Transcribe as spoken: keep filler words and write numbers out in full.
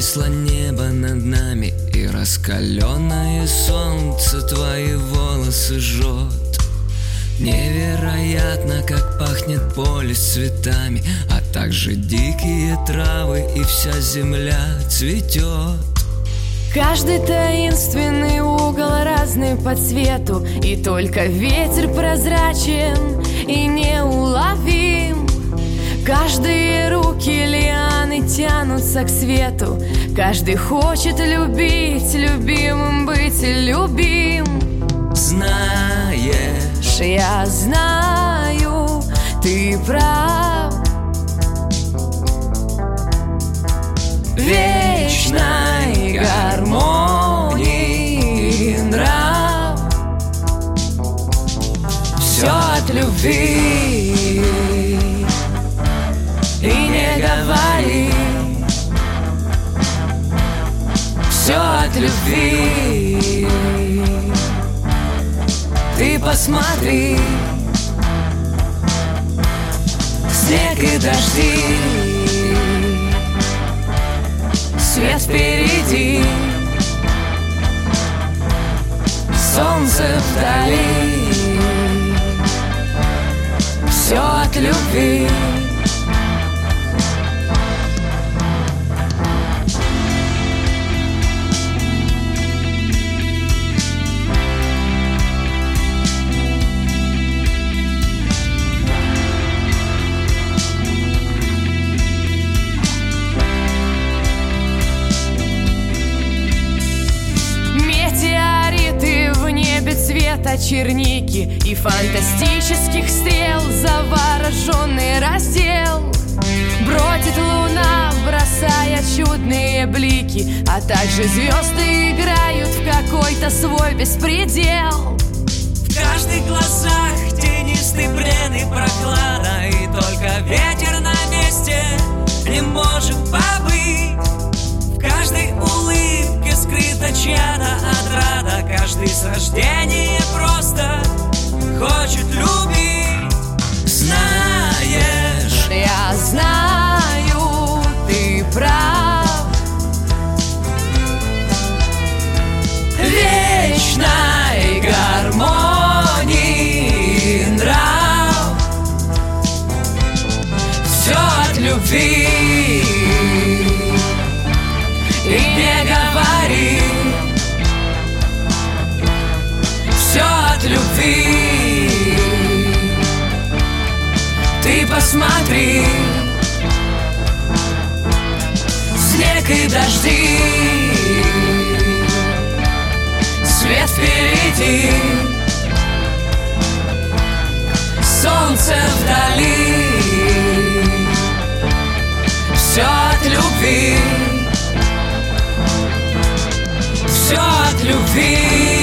нависло небо над нами, и раскаленное солнце твои волосы жжет. Невероятно, как пахнет поле с цветами, а также дикие травы, и вся земля цветет. Каждый таинственный угол разный по цвету, и только ветер прозрачен и неуловим. Каждые руки лианы тянутся к свету, каждый хочет любить, любимым быть любим. Знаешь, я знаю, ты прав. Вечной гармонии нрав, все от любви. И не говори, все от любви. Ты посмотри, снег и дожди, свет впереди, солнце вдали, все от любви. Цвета черники и фантастических стрел, завороженный раздел. Бродит луна, бросая чудные блики, а также звезды играют в какой-то свой беспредел. В каждых глазах тенистый бред и прохлада, и только ветер на месте не может побыть. В каждой улыбке скрыта чья-то отрада, каждый с рождения просто хочет любить. Знаешь, я знаю, ты прав. Вечной гармонии нрав, все от любви. И не говори, все от любви. Ты посмотри, снег и дожди, свет впереди, солнце вдали, все от любви. Все от любви.